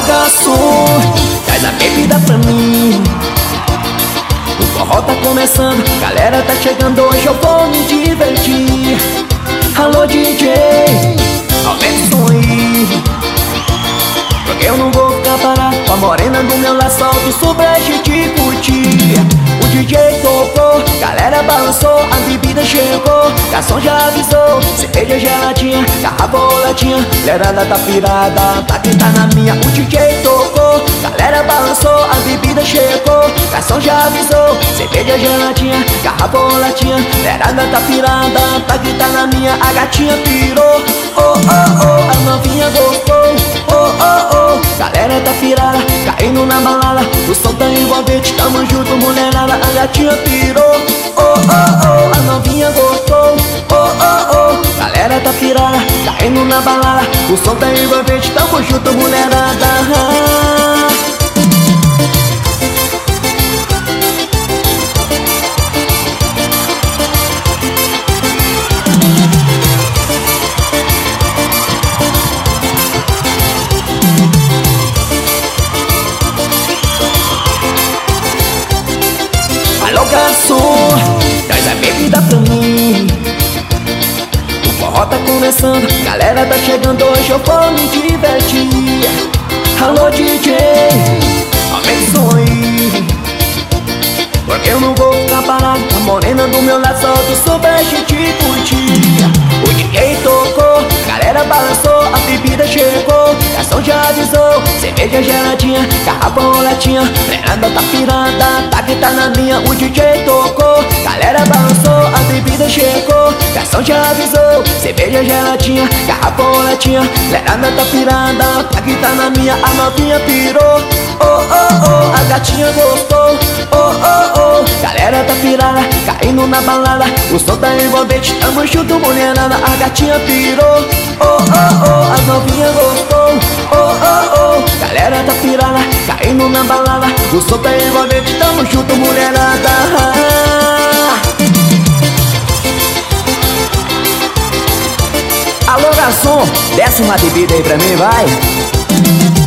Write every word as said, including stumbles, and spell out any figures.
garçom, traz a bebida pra mim. O forró tá começando, galera tá chegando, hoje eu vou me divertir. Alô D J, aumenta o som aí, porque eu não vou ficar parado. Com a morena do meu lado, solta o som pra gente curtir. O D J tocou, galera balançou, a bebida chegou, garçom já avisou, cerveja geladinha, garrafa ou latinha, lerada tá pirada, tá que tá na minha. O D J tocou, galera balançou, a bebida chegou, garçom já avisou, cerveja geladinha, garrafa ou latinha, lerada tá pirada, tá que tá na minha. A gatinha pirou, oh oh oh, a novinha gostou, oh oh oh, galera tá pirada, caindo na balada, o som tá envolvente, tamo junto mulherada. A gatinha pirou, oh oh oh, a novinha gostou, oh oh oh, galera tá pirada, caindo na balada, o som tá envolvente, tamo junto mulherada. Alô garçom, traz a bebida pra mim. O forró tá começando, galera tá chegando, hoje eu vou me divertir. Alô D J, aumenta o som aí, porque eu não vou ficar parado. A morena do meu lado, solta o som pra gente curtir. O D J tocou, galera balançou, a bebida chegou, garçom já avisou, cerveja geladinha, garrafa ou latinha, lerada tá pirada, tá que tá na minha. O D J tocou, galera balançou, a bebida chegou, garçom já avisou, cerveja geladinha, garrafa ou latinha, lerada tá pirada, tá que tá na minha. A novinha pirou, oh oh oh, a gatinha gostou, oh oh oh, galera tá pirada, caindo na balada, o som tá envolvente, tamo junto mulherada. A gatinha pirou, oh oh oh, a novinha gostou, oh oh oh, galera tá pirada, caindo na balada, o som tá envolvente, tamo junto mulherada. Alô garçom, desce uma bebida aí pra mim, vai.